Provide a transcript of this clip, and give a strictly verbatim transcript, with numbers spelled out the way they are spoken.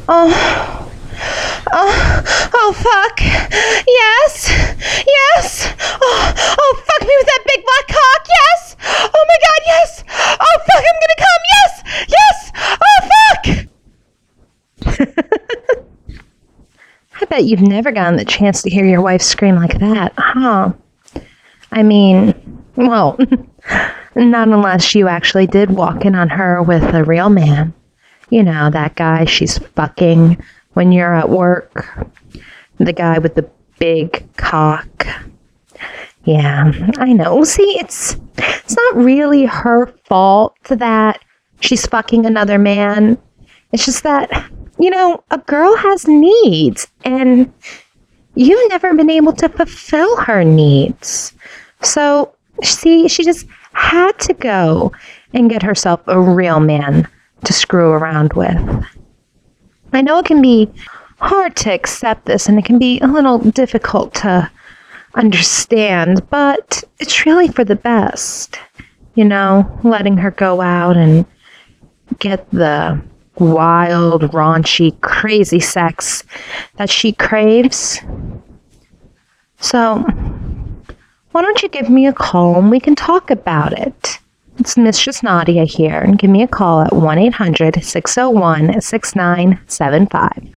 Oh, oh, oh, fuck. Yes, yes. Oh, oh, fuck me with that big black cock. Yes. Oh my God, yes. Oh, fuck, I'm gonna come. Yes, yes. Oh, fuck. I bet you've never gotten the chance to hear your wife scream like that, huh? I mean, well, not unless you actually did walk in on her with a real man. You know, that guy she's fucking when you're at work. The guy with the big cock. Yeah, I know. See, it's it's not really her fault that she's fucking another man. It's just that, you know, a girl has needs, and you've never been able to fulfill her needs. So, see, she just had to go and get herself a real man to screw around with. I know it can be hard to accept this, and it can be a little difficult to understand, but it's really for the best. You know, letting her go out and get the wild, raunchy, crazy sex that she craves. So, why don't you give me a call and we can talk about it? It's Mistress Nadia here, and give me a call at one eight hundred, six oh one, six nine seven five.